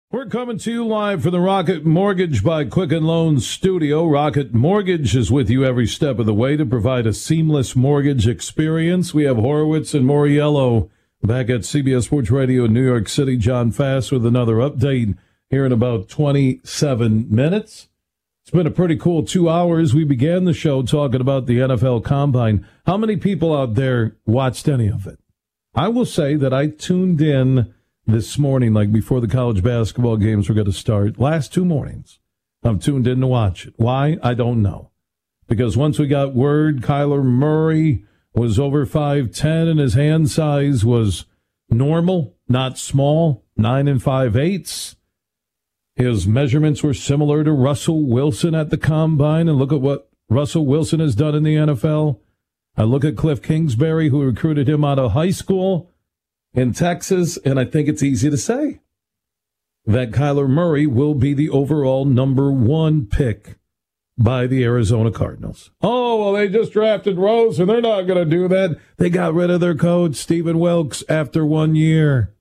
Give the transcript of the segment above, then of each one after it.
We're coming to you live from the Rocket Mortgage by Quicken Loans studio. Rocket Mortgage is with you every step of the way to provide a seamless mortgage experience. We have Horowitz and Moriello back at CBS Sports Radio in New York City. John Fass with another update here in about 27 minutes. It's been a pretty cool 2 hours. We began the show talking about the NFL Combine. How many people out there watched any of it? I will say that I tuned in this morning, like before the college basketball games were going to start. Last 2 mornings, I'm tuned in to watch it. Why? I don't know. Because once we got word Kyler Murray was over 5'10", and his hand size was normal, not small, 9 5/8. His measurements were similar to Russell Wilson at the Combine, and look at what Russell Wilson has done in the NFL. I look at Cliff Kingsbury, who recruited him out of high school in Texas, and I think it's easy to say that Kyler Murray will be the overall number 1 pick by the Arizona Cardinals. Oh, well, they just drafted Rose, and they're not going to do that. They got rid of their coach, Stephen Wilkes, after 1 year.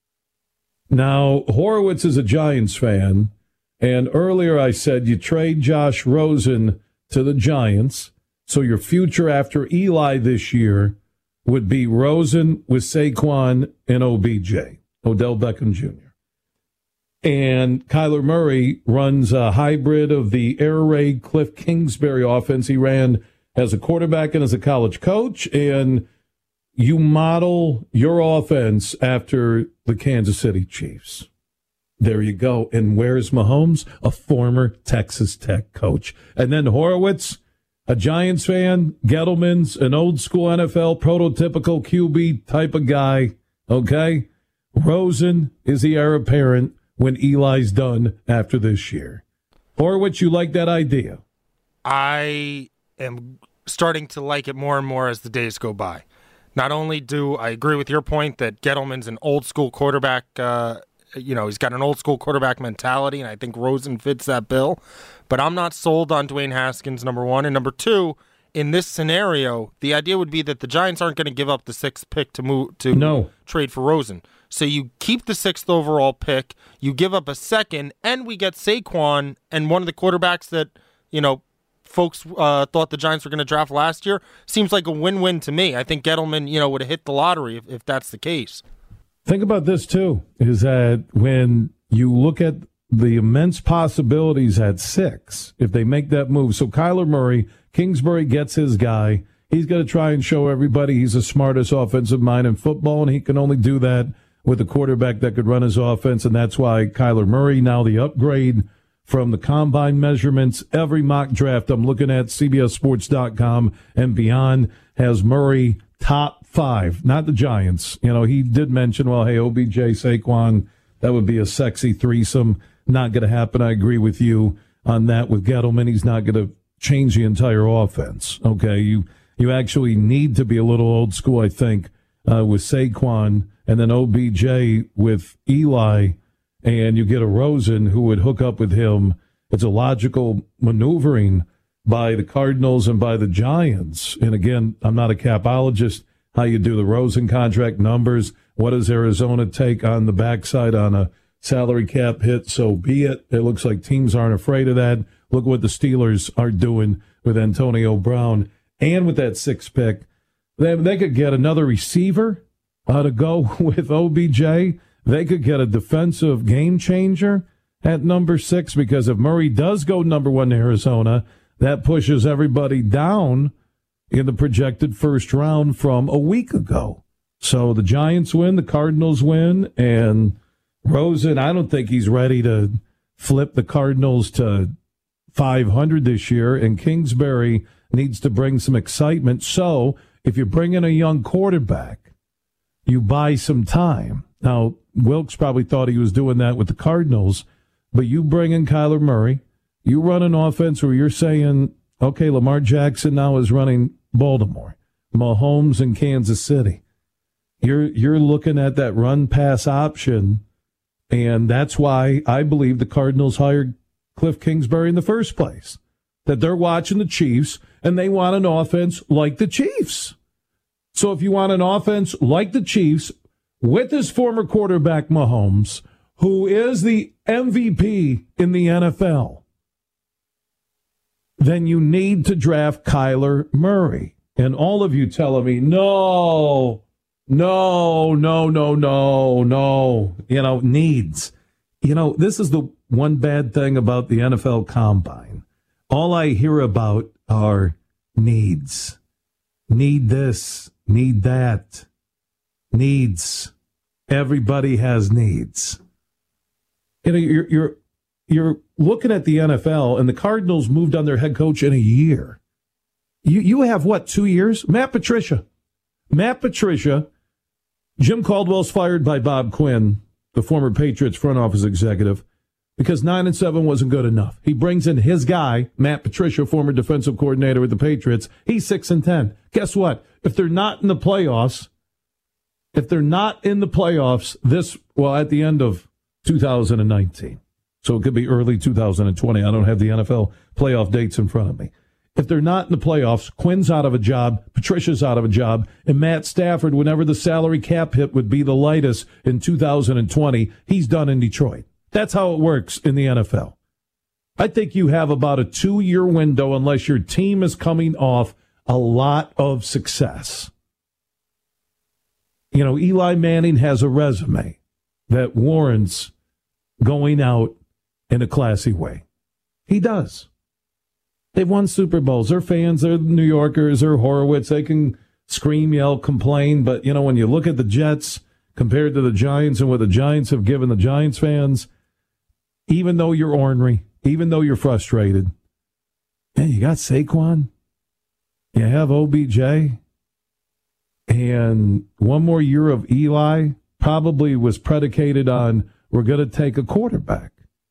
Now, Horowitz is a Giants fan, and earlier I said you trade Josh Rosen to the Giants, so your future after Eli this year would be Rosen with Saquon and OBJ, Odell Beckham Jr. And Kyler Murray runs a hybrid of the air raid Cliff Kingsbury offense he ran as a quarterback and as a college coach, and you model your offense after the Kansas City Chiefs. There you go. And where's Mahomes? A former Texas Tech coach. And then Horowitz, a Giants fan, Gettleman's an old school NFL prototypical QB type of guy, okay? Rosen is the heir apparent when Eli's done after this year. Horowitz, you like that idea? I am starting to like it more and more as the days go by. Not only do I agree with your point that Gettleman's an old school quarterback, he's got an old school quarterback mentality, and I think Rosen fits that bill. But I'm not sold on Dwayne Haskins, number 1. And number 2, in this scenario, the idea would be that the Giants aren't going to give up the 6th pick to trade for Rosen. So you keep the 6th overall pick, you give up a 2nd, and we get Saquon and one of the quarterbacks that, folks thought the Giants were going to draft last year. Seems like a win-win to me. I think Gettleman, would have hit the lottery if that's the case. Think about this, too, is that when you look at the immense possibilities at 6, if they make that move. So Kyler Murray, Kingsbury gets his guy. He's going to try and show everybody he's the smartest offensive mind in football, and he can only do that with a quarterback that could run his offense, and that's why Kyler Murray, now the upgrade from the combine measurements, every mock draft I'm looking at, CBSSports.com and beyond, has Murray top 5, not the Giants. He did mention, hey, OBJ, Saquon, that would be a sexy threesome. Not going to happen. I agree with you on that with Gettleman. He's not going to change the entire offense. Okay, you actually need to be a little old school, I think, with Saquon, and then OBJ with Eli, and you get a Rosen who would hook up with him. It's a logical maneuvering by the Cardinals and by the Giants. And again, I'm not a capologist, how you do the Rosen contract numbers. What does Arizona take on the backside on a salary cap hit? So be it. It looks like teams aren't afraid of that. Look what the Steelers are doing with Antonio Brown. And with that 6th pick, they could get another receiver to go with OBJ. They could get a defensive game changer at number 6, because if Murray does go number 1 to Arizona, that pushes everybody down in the projected first round from a week ago. So the Giants win, the Cardinals win, and Rosen, I don't think he's ready to flip the Cardinals to 500 this year, and Kingsbury needs to bring some excitement. So if you bring in a young quarterback, you buy some time. Now, Wilkes probably thought he was doing that with the Cardinals, but you bring in Kyler Murray, you run an offense where you're saying, okay, Lamar Jackson now is running Baltimore, Mahomes in Kansas City. You're looking at that run-pass option, and that's why I believe the Cardinals hired Cliff Kingsbury in the first place, that they're watching the Chiefs, and they want an offense like the Chiefs. So if you want an offense like the Chiefs with his former quarterback Mahomes, who is the MVP in the NFL, then you need to draft Kyler Murray. And all of you telling me, no. Needs. This is the one bad thing about the NFL Combine. All I hear about are needs. Need this, need that. Needs. Everybody has needs. You're looking at the NFL, and the Cardinals moved on their head coach in a year. You have, 2 years? Matt Patricia. Jim Caldwell's fired by Bob Quinn, the former Patriots front office executive, because 9-7 wasn't good enough. He brings in his guy, Matt Patricia, former defensive coordinator with the Patriots. He's 6-10. Guess what? If they're not in the playoffs, at the end of 2019, so it could be early 2020. I don't have the NFL playoff dates in front of me. If they're not in the playoffs, Quinn's out of a job, Patricia's out of a job, and Matt Stafford, whenever the salary cap hit would be the lightest in 2020, he's done in Detroit. That's how it works in the NFL. I think you have about a 2-year window unless your team is coming off a lot of success. Eli Manning has a resume that warrants going out in a classy way. He does. They've won Super Bowls. They're fans. They're New Yorkers. They're Horowitz. They can scream, yell, complain. But, when you look at the Jets compared to the Giants and what the Giants have given the Giants fans, even though you're ornery, even though you're frustrated, man, you got Saquon. You have OBJ. And one more year of Eli probably was predicated on we're going to take a quarterback.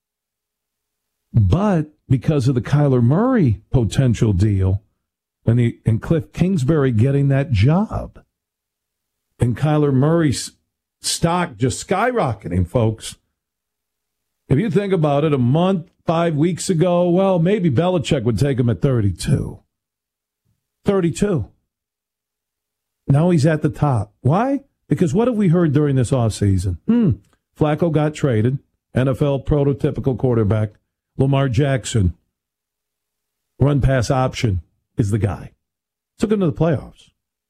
But because of the Kyler Murray potential deal and Cliff Kingsbury getting that job and Kyler Murray's stock just skyrocketing, folks. If you think about it, a month, 5 weeks ago, well, maybe Belichick would take him at 32. 32. Now he's at the top. Why? Because what have we heard during this offseason? Flacco got traded, NFL prototypical quarterback. Lamar Jackson, run-pass option, is the guy. Took him to the playoffs.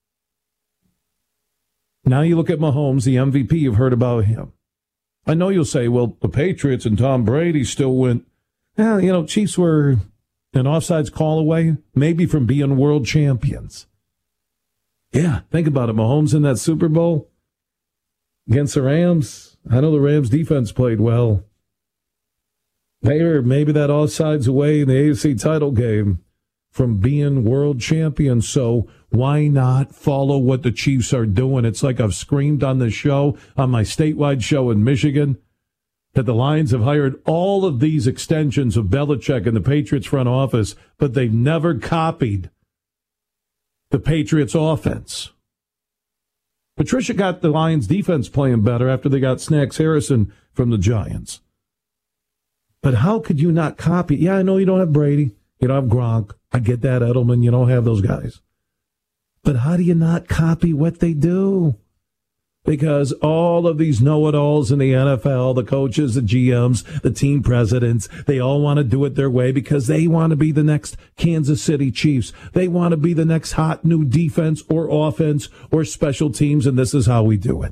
Now you look at Mahomes, the MVP, you've heard about him. I know you'll say, well, the Patriots and Tom Brady still went. Chiefs were an offsides call away, maybe from being world champions. Yeah, think about it. Mahomes in that Super Bowl against the Rams. I know the Rams defense played well. They were maybe that offsides away in the AFC title game from being world champions. So why not follow what the Chiefs are doing? It's like I've screamed on the show, on my statewide show in Michigan, that the Lions have hired all of these extensions of Belichick and the Patriots front office, but they've never copied the Patriots offense. Patricia got the Lions defense playing better after they got Snacks Harrison from the Giants. But how could you not copy? Yeah, I know you don't have Brady. You don't have Gronk. I get that, Edelman. You don't have those guys. But how do you not copy what they do? Because all of these know-it-alls in the NFL, the coaches, the GMs, the team presidents, they all want to do it their way because they want to be the next Kansas City Chiefs. They want to be the next hot new defense or offense or special teams, and this is how we do it.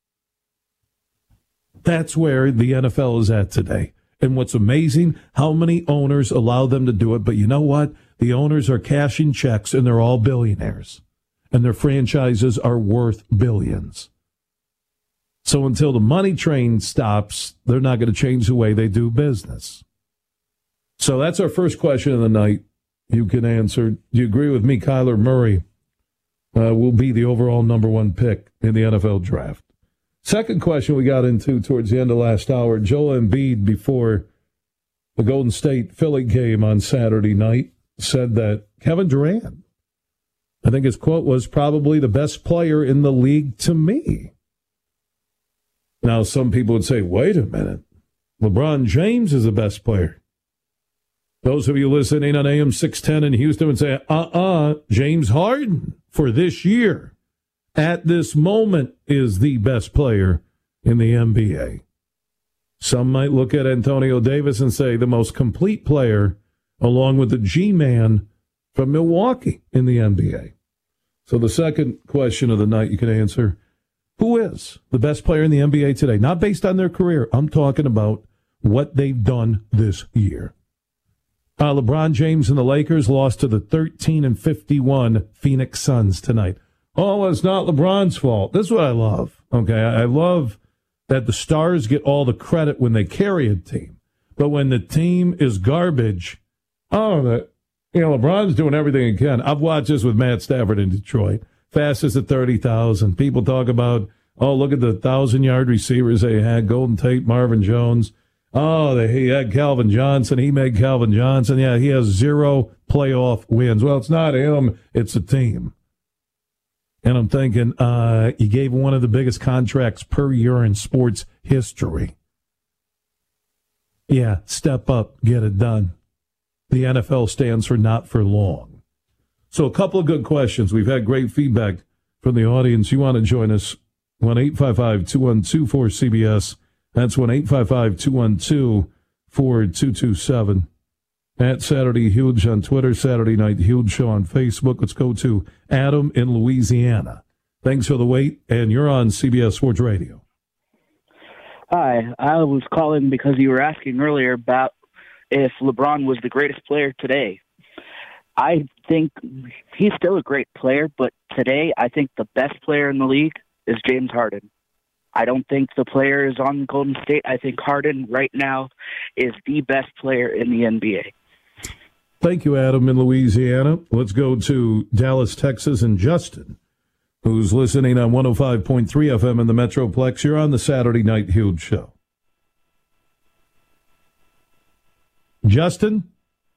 That's where the NFL is at today. And what's amazing, how many owners allow them to do it. But you know what? The owners are cashing checks, and they're all billionaires. And their franchises are worth billions. So until the money train stops, they're not going to change the way they do business. So that's our first question of the night. You can answer. Do you agree with me? Kyler Murray will be the overall number one pick in the NFL draft. Second question we got into towards the end of last hour, Joel Embiid, before the Golden State Philly game on Saturday night, said that Kevin Durant, I think his quote was, probably the best player in the league to me. Now, some people would say, wait a minute, LeBron James is the best player. Those of you listening on AM 610 in Houston would say, James Harden for this year, at this moment, is the best player in the NBA. Some might look at Antonio Davis and say the most complete player, along with the G-Man from Milwaukee in the NBA. So the second question of the night you can answer, who is the best player in the NBA today? Not based on their career. I'm talking about what they've done this year. LeBron James and the Lakers lost to the 13-51 Phoenix Suns tonight. Oh, it's not LeBron's fault. This is what I love. Okay, I love that the stars get all the credit when they carry a team. But when the team is garbage, LeBron's doing everything he can. I've watched this with Matt Stafford in Detroit. Fastest at 30,000. People talk about, look at the 1,000-yard receivers they had, Golden Tate, Marvin Jones. He had Calvin Johnson. He made Calvin Johnson. Yeah, he has 0 playoff wins. Well, it's not him. It's a team. And I'm thinking, you gave one of the biggest contracts per year in sports history. Yeah, step up, get it done. The NFL stands for not for long. So a couple of good questions. We've had great feedback from the audience. You want to join us, 1-855-212-4CBS. That's 1-855-212-4227. At Saturday Huge on Twitter, Saturday Night Huge Show on Facebook. Let's go to Adam in Louisiana. Thanks for the wait, and you're on CBS Sports Radio. Hi, I was calling because you were asking earlier about if LeBron was the greatest player today. I think he's still a great player, but today I think the best player in the league is James Harden. I don't think the player is on Golden State. I think Harden right now is the best player in the NBA. Thank you, Adam in Louisiana. Let's go to Dallas, Texas, and Justin, who's listening on 105.3 FM in the Metroplex. You're on the Saturday Night Huge Show. Justin?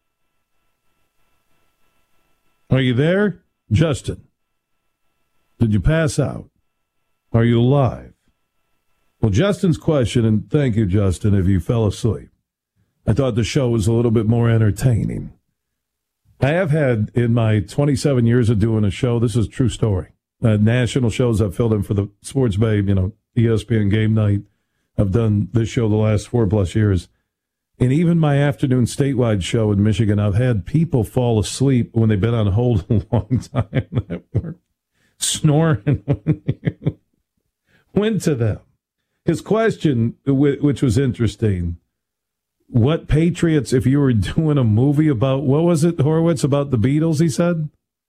Are you there? Justin? Did you pass out? Are you alive? Well, Justin's question, and thank you, Justin, if you fell asleep. I thought the show was a little bit more entertaining. I have had, in my 27 years of doing a show, this is a true story, national shows I've filled in for the Sports Babe, ESPN Game Night. I've done this show the last 4+ years. And even my afternoon statewide show in Michigan, I've had people fall asleep when they've been on hold a long time at work, snoring when you went to them. His question, which was interesting, what Patriots, if you were doing a movie about, what was it, Horowitz, about the Beatles, he said?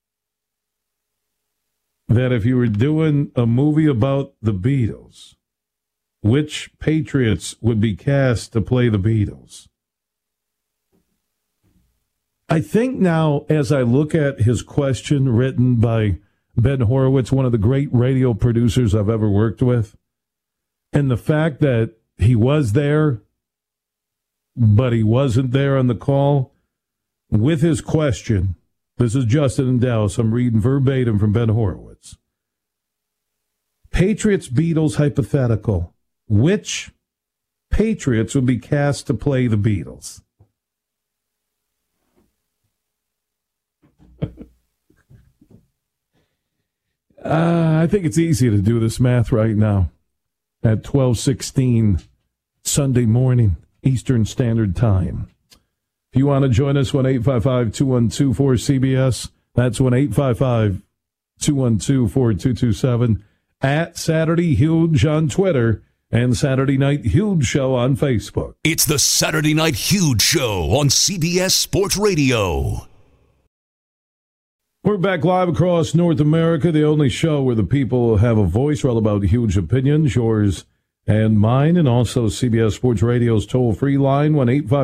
That if you were doing a movie about the Beatles, which Patriots would be cast to play the Beatles? I think now, as I look at his question written by Ben Horowitz, one of the great radio producers I've ever worked with, and the fact that he was there, but he wasn't there on the call, with his question, this is Justin in Dallas, I'm reading verbatim from Ben Horowitz. Patriots Beatles hypothetical. Which Patriots would be cast to play the Beatles? I think it's easy to do this math right now at 12:16 Sunday morning, Eastern Standard Time. If you want to join us, 1-855-212-4CBS. That's 1-855-212-4227. At Saturday Huge on Twitter and Saturday Night Huge Show on Facebook. It's the Saturday Night Huge Show on CBS Sports Radio. We're back live across North America, the only show where the people have a voice. We're all about huge opinions, yours and mine, and also CBS Sports Radio's toll-free line,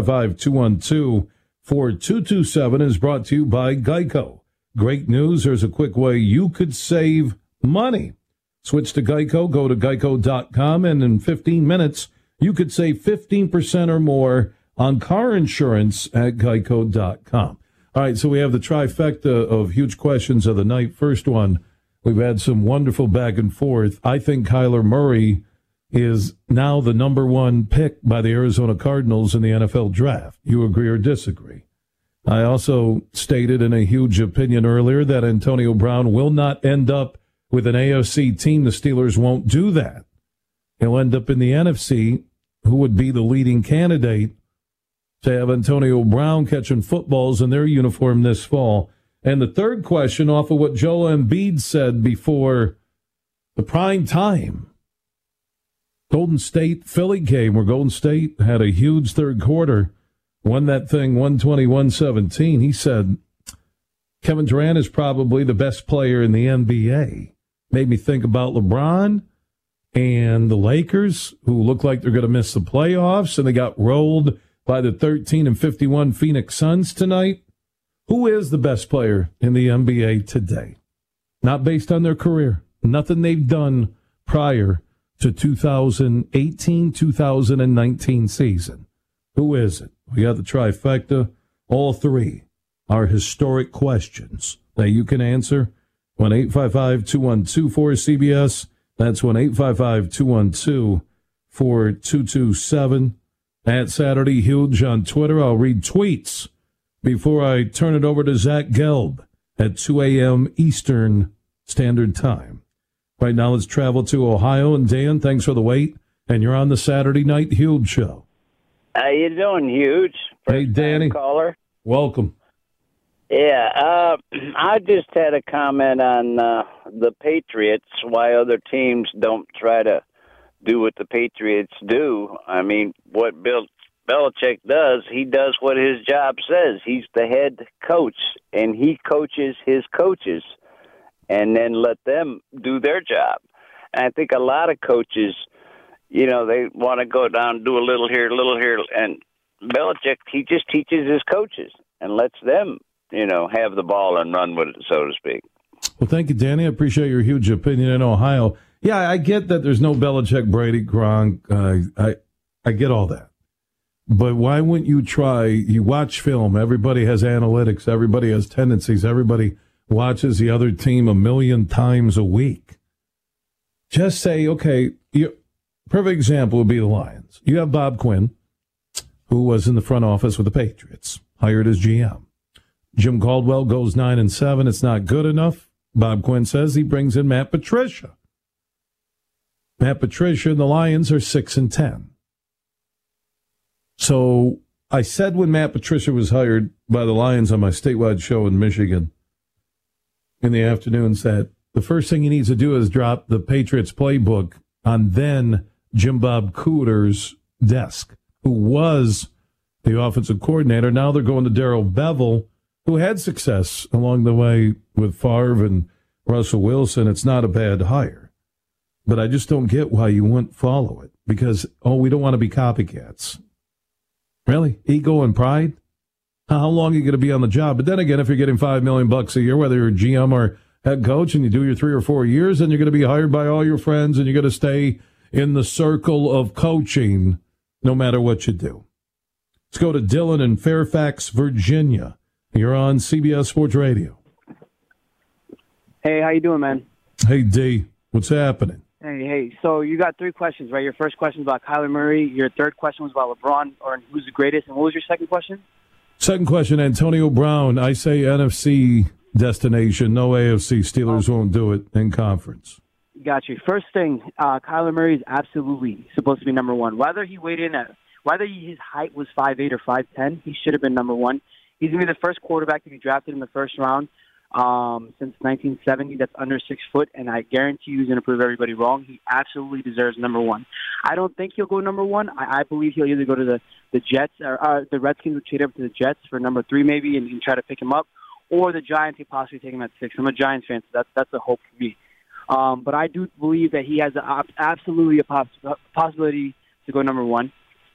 1-855-212-4227, is brought to you by Geico. Great news, there's a quick way you could save money. Switch to Geico, go to geico.com, and in 15 minutes, you could save 15% or more on car insurance at geico.com. All right, so we have the trifecta of huge questions of the night. First one, we've had some wonderful back and forth. I think Kyler Murray is now the number one pick by the Arizona Cardinals in the NFL draft. You agree or disagree? I also stated in a huge opinion earlier that Antonio Brown will not end up with an AFC team. The Steelers won't do that. He'll end up in the NFC. who would be the leading candidate to have Antonio Brown catching footballs in their uniform this fall. And the third question, off of what Joel Embiid said before the prime time Golden State-Philly game, where Golden State had a huge third quarter, won that thing 120-117. He said, Kevin Durant is probably the best player in the NBA. Made me think about LeBron and the Lakers, who look like they're going to miss the playoffs, and they got rolled by the 13-51 Phoenix Suns tonight. Who is the best player in the NBA today? Not based on their career. Nothing they've done prior to 2018-2019 season. Who is it? We got the trifecta. All three are historic questions that you can answer. 1-855-212-4CBS. That's 1-855-212-4227. At Saturday Huge on Twitter. I'll read tweets before I turn it over to Zach Gelb at 2 a.m. Eastern Standard Time. Right now, let's travel to Ohio. And Dan, thanks for the wait. And you're on the Saturday Night Huge Show. How you doing, Huge? Hey, Danny. Caller. Welcome. Yeah, I just had a comment on the Patriots, why other teams don't try to do what the Patriots do. I mean, what Bill Belichick does, he does what his job says. He's the head coach, and he coaches his coaches, and then let them do their job. And I think a lot of coaches, they want to go down, do a little here, and Belichick, he just teaches his coaches and lets them, have the ball and run with it, so to speak. Well, thank you, Danny. I appreciate your huge opinion in Ohio. Yeah, I get that there's no Belichick, Brady, Gronk. I get all that. But why wouldn't you try? You watch film. Everybody has analytics. Everybody has tendencies. Everybody watches the other team 1,000,000 times a week. Just say, okay, perfect example would be the Lions. You have Bob Quinn, who was in the front office with the Patriots, hired as GM. Jim Caldwell goes 9-7. It's not good enough. Bob Quinn says he brings in Matt Patricia. Matt Patricia and the Lions are 6-10. So I said when Matt Patricia was hired by the Lions on my statewide show in Michigan in the afternoons that the first thing he needs to do is drop the Patriots playbook on then Jim Bob Cooter's desk, who was the offensive coordinator. Now they're going to Darrell Bevell, who had success along the way with Favre and Russell Wilson. It's not a bad hire. But I just don't get why you wouldn't follow it. Because, we don't want to be copycats. Really? Ego and pride? How long are you going to be on the job? But then again, if you're getting $5 million a year, whether you're a GM or head coach, and you do your 3 or 4 years, then you're going to be hired by all your friends, and you're going to stay in the circle of coaching no matter what you do. Let's go to Dylan in Fairfax, Virginia. You're on CBS Sports Radio. Hey, how you doing, man? Hey, D. What's happening? Hey. So you got 3 questions, right? Your first question was about Kyler Murray. Your third question was about LeBron, or who's the greatest. And what was your second question? Second question, Antonio Brown. I say NFC destination, no AFC. Steelers won't do it in conference. Got you. First thing, Kyler Murray is absolutely supposed to be number one. Whether his height was 5'8" or 5'10", he should have been number one. He's going to be the first quarterback to be drafted in the first round since 1970 that's under 6 foot, and I guarantee you he's going to prove everybody wrong. He absolutely deserves number one. I don't think he'll go number one. I believe he'll either go to the Jets, or the Redskins will trade up to the Jets for number 3 maybe and try to pick him up, or the Giants could possibly take him at 6. I'm a Giants fan, so that's a hope for me. But I do believe that he has absolutely a possibility to go number one.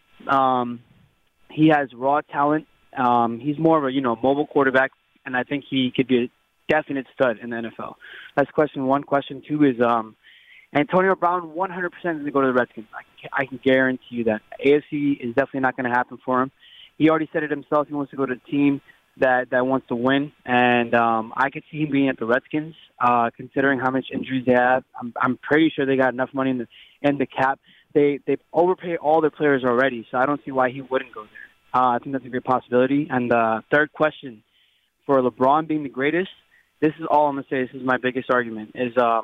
He has raw talent. He's more of a mobile quarterback, and I think he could be a definite stud in the NFL. That's question one. Question two is Antonio Brown 100% is going to go to the Redskins. I can guarantee you that. AFC is definitely not going to happen for him. He already said it himself. He wants to go to a team that wants to win, and I could see him being at the Redskins, considering how much injuries they have. I'm pretty sure they got enough money in the cap. They overpay all their players already, so I don't see why he wouldn't go there. I think that's a great possibility. And third question, for LeBron being the greatest, this is all I'm going to say. This is my biggest argument, is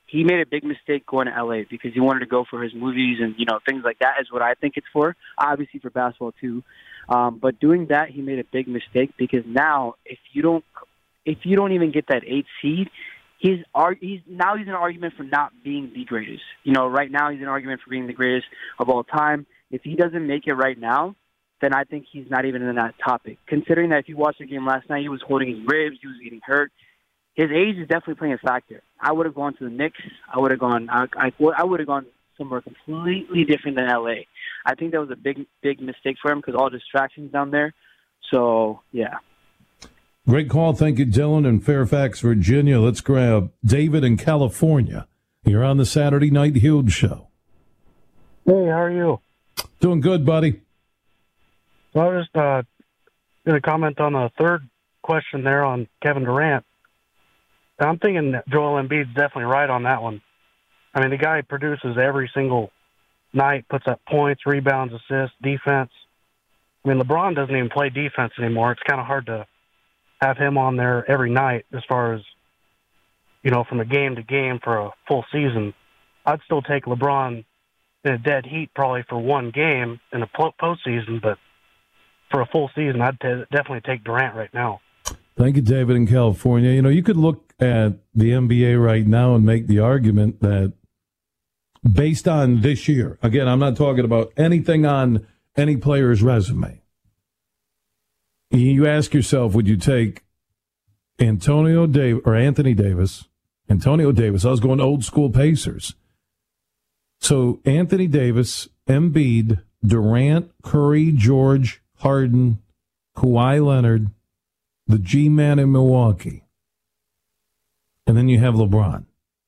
he made a big mistake going to LA because he wanted to go for his movies and, things like that is what I think it's for, obviously for basketball too. But doing that, he made a big mistake because now if you don't even get that 8th seed, he's an argument for not being the greatest. Right now he's an argument for being the greatest of all time. If he doesn't make it right now, then I think he's not even in that topic. Considering that if you watched the game last night, he was holding his ribs, he was getting hurt. His age is definitely playing a factor. I would have gone to the Knicks. I would have gone somewhere completely different than LA. I think that was a big mistake for him because all distractions down there. So, yeah. Great call. Thank you, Dylan in Fairfax, Virginia. Let's grab David in California. You're on the Saturday Night Huge Show. Hey, how are you? Doing good, buddy. So I was just going to comment on the third question there on Kevin Durant. I'm thinking that Joel Embiid's definitely right on that one. I mean, the guy produces every single night, puts up points, rebounds, assists, defense. I mean, LeBron doesn't even play defense anymore. It's kind of hard to have him on there every night as far as, from a game to game for a full season. I'd still take LeBron in a dead heat probably for one game in a postseason, but for a full season, I'd definitely take Durant right now. Thank you, David in California. You could look at the NBA right now and make the argument that based on this year, again, I'm not talking about anything on any player's resume. You ask yourself, would you take Anthony Davis? I was going old school Pacers. So Anthony Davis, Embiid, Durant, Curry, George, Harden, Kawhi Leonard, the G-Man in Milwaukee. And then you have LeBron.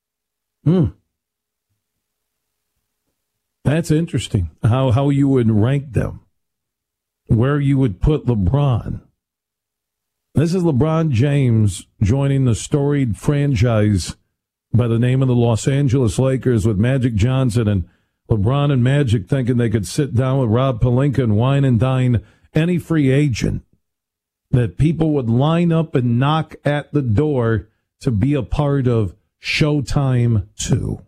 That's interesting, how you would rank them, where you would put LeBron. This is LeBron James joining the storied franchise by the name of the Los Angeles Lakers with Magic Johnson, and LeBron and Magic thinking they could sit down with Rob Pelinka and wine and dine any free agent, that people would line up and knock at the door to be a part of Showtime 2.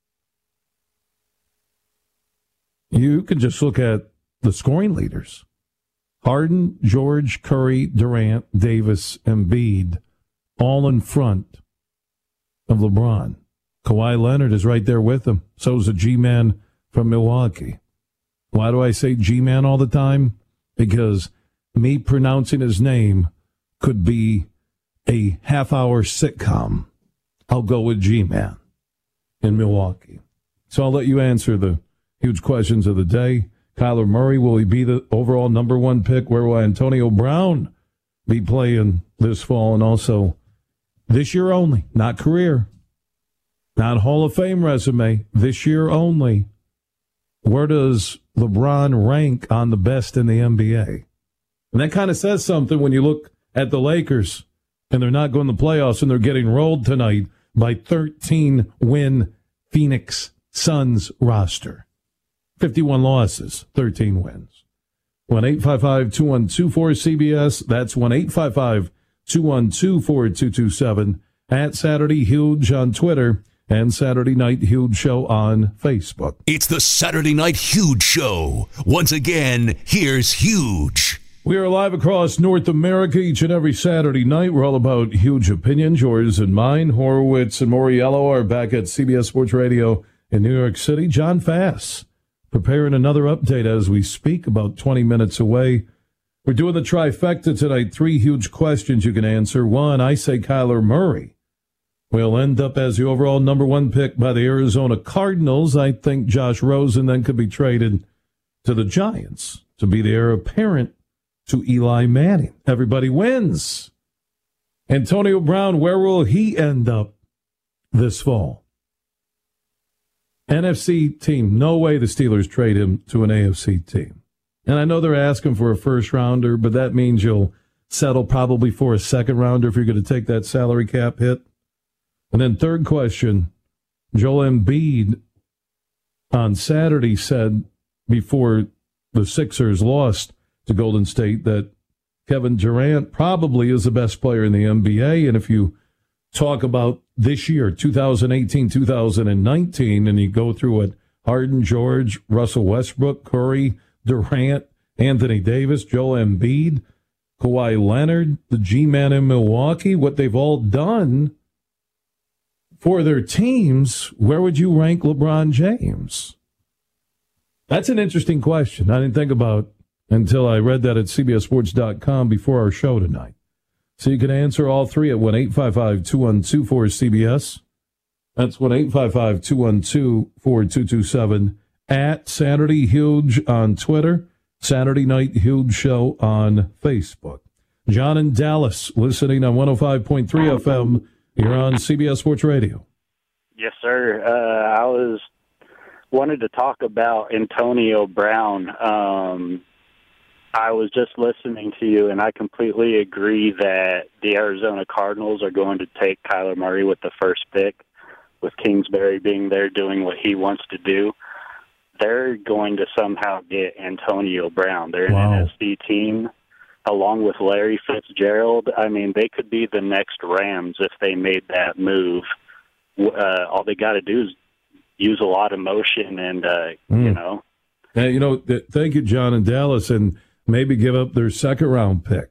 You can just look at the scoring leaders. Harden, George, Curry, Durant, Davis, Embiid, all in front of LeBron. Kawhi Leonard is right there with him. So is the G-Man from Milwaukee. Why do I say G-Man all the time? Because me pronouncing his name could be a half-hour sitcom. I'll go with G-Man in Milwaukee. So I'll let you answer the huge questions of the day. Kyler Murray, will he be the overall number one pick? Where will Antonio Brown be playing this fall? And also, this year only, not career, not Hall of Fame resume, this year only. Where does LeBron rank on the best in the NBA? And that kind of says something when you look at the Lakers and they're not going to the playoffs and they're getting rolled tonight by 13-win Phoenix Suns roster. 51 losses, 13 wins. 1-855-2124-CBS. That's 1-855-212-4227. At Saturday Huge on Twitter and Saturday Night Huge Show on Facebook. It's the Saturday Night Huge Show. Once again, here's Huge. We are live across North America each and every Saturday night. We're all about huge opinions, yours and mine. Horowitz and Moriello are back at CBS Sports Radio in New York City. John Fass preparing another update as we speak, about 20 minutes away. We're doing the trifecta tonight. 3 huge questions you can answer. 1, I say Kyler Murray will end up as the overall number 1 pick by the Arizona Cardinals. I think Josh Rosen then could be traded to the Giants to be the heir apparent to Eli Manning. Everybody wins. Antonio Brown, where will he end up this fall? NFC team, no way the Steelers trade him to an AFC team. And I know they're asking for a first-rounder, but that means you'll settle probably for a second-rounder if you're going to take that salary cap hit. And then third question, Joel Embiid on Saturday said before the Sixers lost to Golden State that Kevin Durant probably is the best player in the NBA. And if you talk about this year, 2018, 2019, and you go through it, Harden, George, Russell Westbrook, Curry, Durant, Anthony Davis, Joel Embiid, Kawhi Leonard, the G-Man in Milwaukee, what they've all done for their teams, where would you rank LeBron James? That's an interesting question. I didn't think about until I read that at CBSSports.com before our show tonight. So you can answer all three at 1-855-212-4CBS. That's 1-855-212-4227 at Saturday Huge on Twitter, Saturday Night Huge Show on Facebook. John in Dallas, listening on 105.3 FM. You're on CBS Sports Radio. Yes, sir. I wanted to talk about Antonio Brown. I was just listening to you, and I completely agree that the Arizona Cardinals are going to take Kyler Murray with the first pick, with Kingsbury being there doing what he wants to do. They're going to somehow get Antonio Brown. They're an NFC team, along with Larry Fitzgerald. I mean, they could be the next Rams if they made that move. All they got to do is use a lot of motion and, you know. Thank you, John in Dallas, and maybe give up their second-round pick.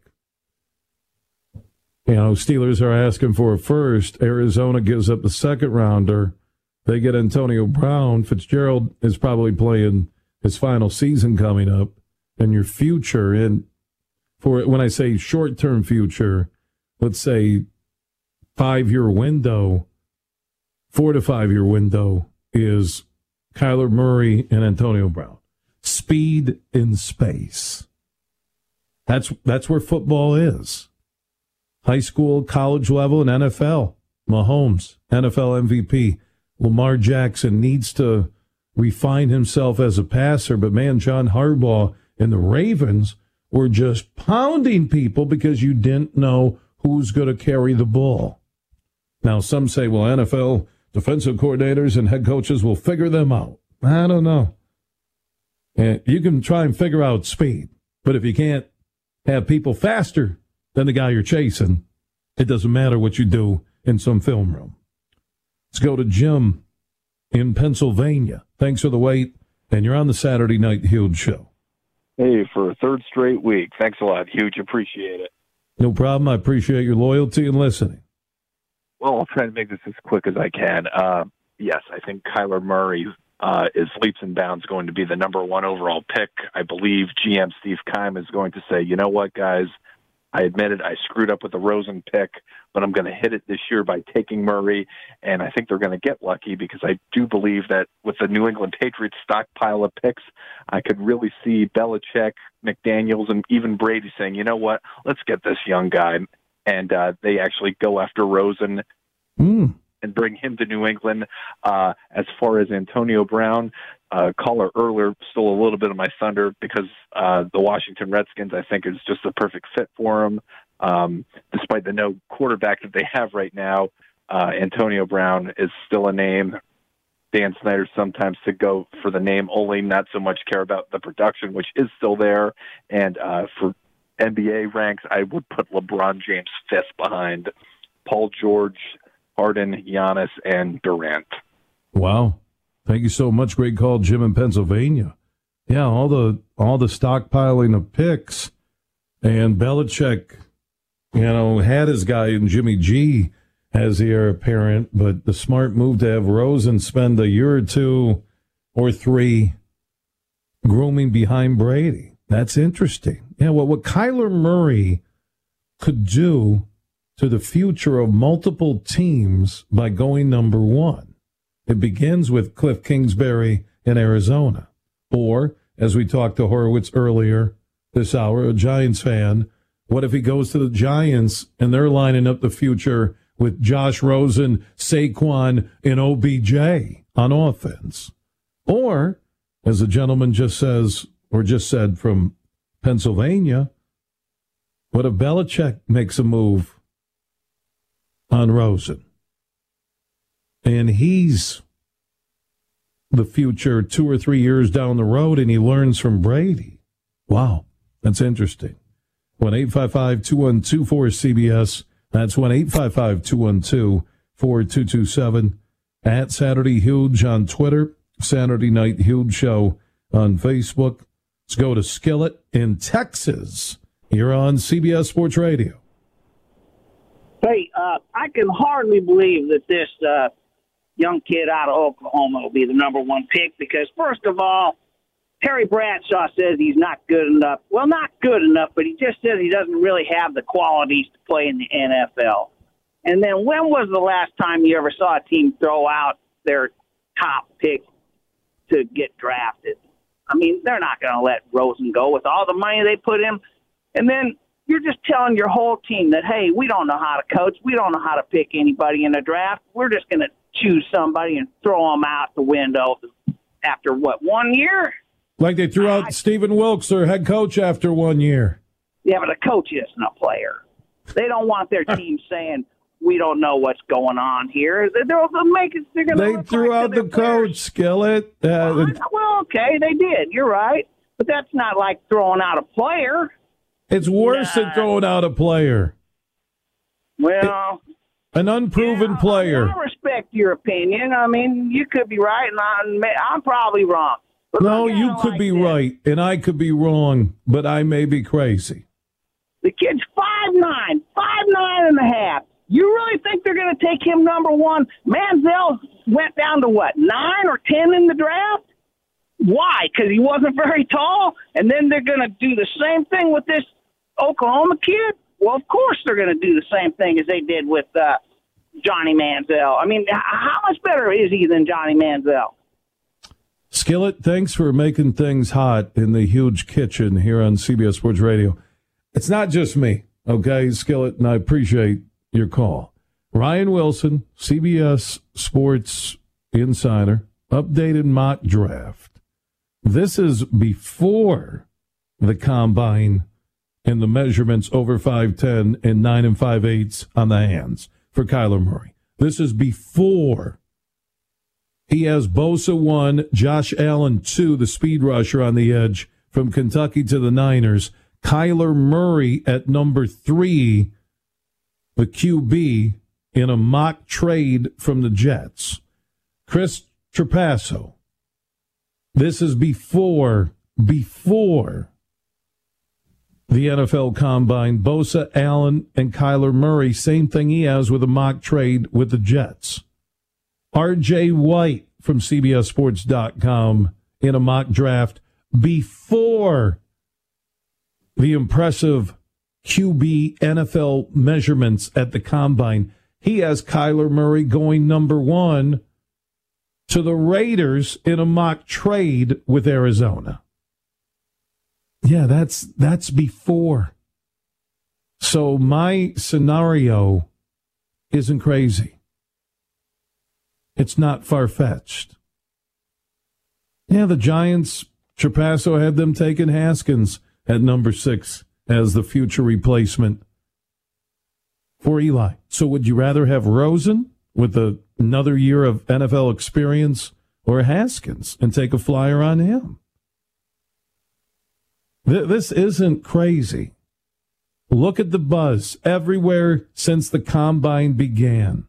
You know, Steelers are asking for a first. Arizona gives up the second-rounder. They get Antonio Brown. Fitzgerald is probably playing his final season coming up. And your future, and for when I say short-term future, let's say 5-year window, 4 to 5 year window is Kyler Murray and Antonio Brown. Speed in space. That's where football is. High school, college level, and NFL. Mahomes, NFL MVP. Lamar Jackson needs to refine himself as a passer, but man, John Harbaugh and the Ravens were just pounding people because you didn't know who's going to carry the ball. Now, some say, well, NFL defensive coordinators and head coaches will figure them out. I don't know. And you can try and figure out speed, but if you can't have people faster than the guy you're chasing, it doesn't matter what you do in some film room. Let's go to Jim in Pennsylvania. Thanks for the wait, and you're on the Saturday Night Huge Show. Hey, for a third straight week. Thanks a lot, Huge. Appreciate it. No problem. I appreciate your loyalty and listening. Well, I'll try to make this as quick as I can. Yes, I think Kyler Murray is leaps and bounds going to be the number one overall pick. I believe GM Steve Keim is going to say, you know what, guys, I admit it, I screwed up with the Rosen pick, but I'm going to hit it this year by taking Murray, and I think they're going to get lucky because I do believe that with the New England Patriots stockpile of picks, I could really see Belichick, McDaniels, and even Brady saying, you know what, let's get this young guy, and they actually go after Rosen and bring him to New England. As far as Antonio Brown, caller earlier stole a little bit of my thunder because the Washington Redskins, I think, is just the perfect fit for him. Despite the no quarterback that they have right now, Antonio Brown is still a name. Dan Snyder sometimes to go for the name only, not so much care about the production, which is still there. And for NBA ranks, I would put LeBron James fifth behind Paul George, Harden, Giannis, and Durant. Wow. Thank you so much. Great call, Jim in Pennsylvania. Yeah, all the stockpiling of picks, and Belichick, had his guy in Jimmy G as the heir apparent, but the smart move to have Rosen spend a year or 2 or 3 grooming behind Brady. That's interesting. Yeah, what Kyler Murray could do to the future of multiple teams by going number one. It begins with Cliff Kingsbury in Arizona. Or, as we talked to Horowitz earlier this hour, a Giants fan, what if he goes to the Giants and they're lining up the future with Josh Rosen, Saquon, and OBJ on offense? Or, as the gentleman just said from Pennsylvania, what if Belichick makes a move on Rosen? And he's the future 2 or 3 years down the road, and he learns from Brady. Wow, that's interesting. 1-855-212-4CBS. That's 1-855-212-4227. 888-848-4227. At Saturday Huge on Twitter, Saturday Night Huge Show on Facebook. Let's go to Skillet in Texas. You're on CBS Sports Radio. Hey, I can hardly believe that this young kid out of Oklahoma will be the number one pick because, first of all, Terry Bradshaw says he's not good enough. Well, not good enough, but he just says he doesn't really have the qualities to play in the NFL. And then when was the last time you ever saw a team throw out their top pick to get drafted? I mean, they're not going to let Rosen go with all the money they put in. And then you're just telling your whole team that, hey, we don't know how to coach. We don't know how to pick anybody in the draft. We're just going to choose somebody and throw them out the window after, 1 year? Like they threw out Stephen Wilkes, their head coach, after 1 year. Yeah, but a coach isn't a player. They don't want their team saying, we don't know what's going on here. They threw out the coach, Skillet. Well, okay, they did. You're right. But that's not like throwing out a player. It's worse than throwing out a player. Well, an unproven player. I respect your opinion. I mean, you could be right, and I'm probably wrong. But no, you could be right, and I could be wrong, but I may be crazy. The kid's 5'9", 5'9.5". You really think they're going to take him number one? Manziel went down to 9 or 10 in the draft? Why? Because he wasn't very tall? And then they're going to do the same thing with this Oklahoma kid? Well, of course they're going to do the same thing as they did with Johnny Manziel. I mean, how much better is he than Johnny Manziel? Skillet, thanks for making things hot in the Huge Kitchen here on CBS Sports Radio. It's not just me, okay, Skillet, and I appreciate your call. Ryan Wilson, CBS Sports Insider, updated mock draft. This is before the combine and the measurements over 5'10" and 9 5/8 on the hands for Kyler Murray. This is before. He has Bosa 1, Josh Allen 2, the speed rusher on the edge from Kentucky to the Niners. Kyler Murray at number 3, the QB, in a mock trade from the Jets. Chris Trapasso. This is before the NFL Combine. Bosa, Allen, and Kyler Murray, same thing he has with a mock trade with the Jets. R.J. White from CBSSports.com in a mock draft before the impressive QB NFL measurements at the Combine. He has Kyler Murray going number 1 to the Raiders in a mock trade with Arizona. Yeah, that's before. So my scenario isn't crazy. It's not far-fetched. Yeah, the Giants, Trapasso had them taking Haskins at number 6 as the future replacement for Eli. So would you rather have Rosen with another year of NFL experience or Haskins and take a flyer on him? This isn't crazy. Look at the buzz everywhere since the Combine began.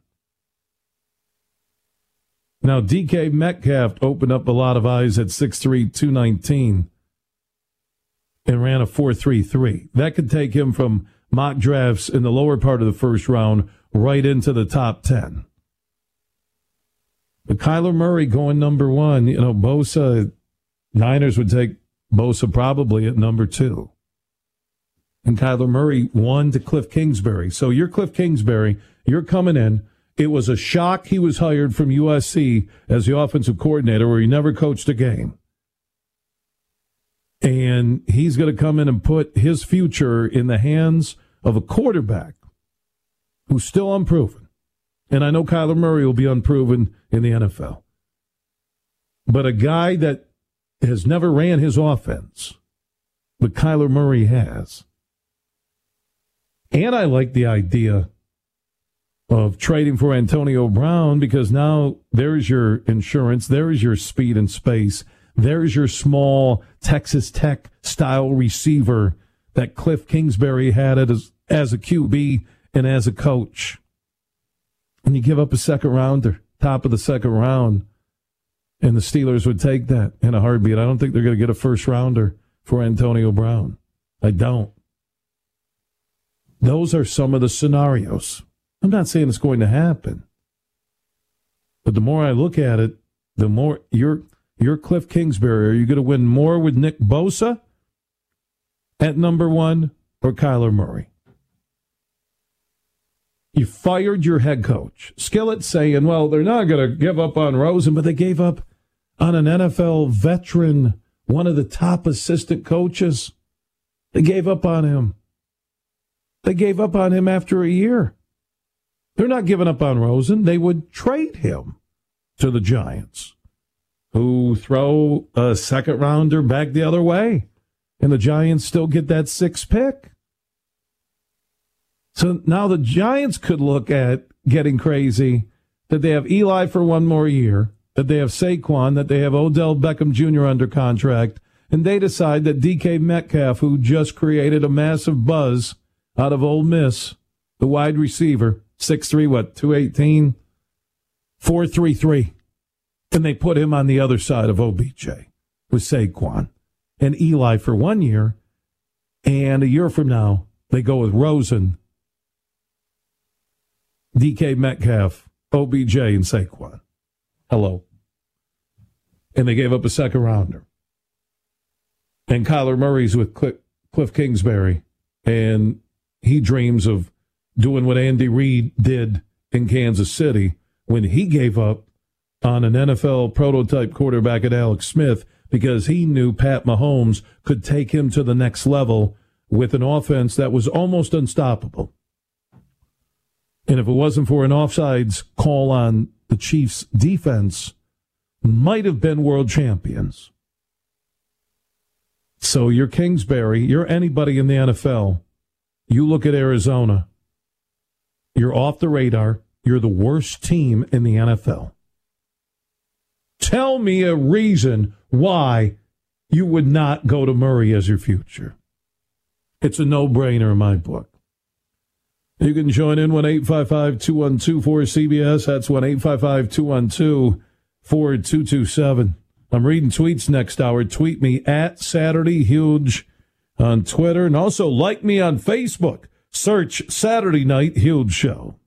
Now, DK Metcalf opened up a lot of eyes at 6'3", 219 and ran a 4.33. That could take him from mock drafts in the lower part of the first round right into the top 10. But Kyler Murray going number 1, Bosa, Niners would take Bosa probably at number 2. And Kyler Murray 1 to Cliff Kingsbury. So you're Cliff Kingsbury. You're coming in. It was a shock he was hired from USC as the offensive coordinator where he never coached a game. And he's going to come in and put his future in the hands of a quarterback who's still unproven. And I know Kyler Murray will be unproven in the NFL. But a guy that has never ran his offense, but Kyler Murray has. And I like the idea of trading for Antonio Brown because now there's your insurance, there's your speed and space, there's your small Texas Tech style receiver that Cliff Kingsbury had as a QB and as a coach. And you give up a second rounder, top of the second round, and the Steelers would take that in a heartbeat. I don't think they're going to get a first rounder for Antonio Brown. I don't. Those are some of the scenarios. I'm not saying it's going to happen. But the more I look at it, the more you're Cliff Kingsbury. Are you going to win more with Nick Bosa at number one or Kyler Murray? You fired your head coach. Skillett saying, well, they're not going to give up on Rosen, but they gave up on an NFL veteran, one of the top assistant coaches. They gave up on him. They gave up on him after a year. They're not giving up on Rosen. They would trade him to the Giants, who throw a second rounder back the other way, and the Giants still get that 6th pick. So now the Giants could look at getting crazy that they have Eli for one more year, that they have Saquon, that they have Odell Beckham Jr. under contract, and they decide that DK Metcalf, who just created a massive buzz out of Ole Miss, the wide receiver, 6'3", 218, 4.33, and they put him on the other side of OBJ with Saquon and Eli for 1 year, and a year from now they go with Rosen, DK Metcalf, OBJ, and Saquon. Hello. And they gave up a second rounder. And Kyler Murray's with Cliff Kingsbury, and he dreams of doing what Andy Reid did in Kansas City when he gave up on an NFL prototype quarterback at Alex Smith because he knew Pat Mahomes could take him to the next level with an offense that was almost unstoppable. And if it wasn't for an offsides call on the Chiefs' defense, might have been world champions. So you're Kingsbury, you're anybody in the NFL. You look at Arizona, you're off the radar, you're the worst team in the NFL. Tell me a reason why you would not go to Murray as your future. It's a no-brainer in my book. You can join in 1-855-212-4CBS. That's 1-855-212-4227. I'm reading tweets next hour. Tweet me at Saturday Huge on Twitter. And also like me on Facebook. Search Saturday Night Huge Show.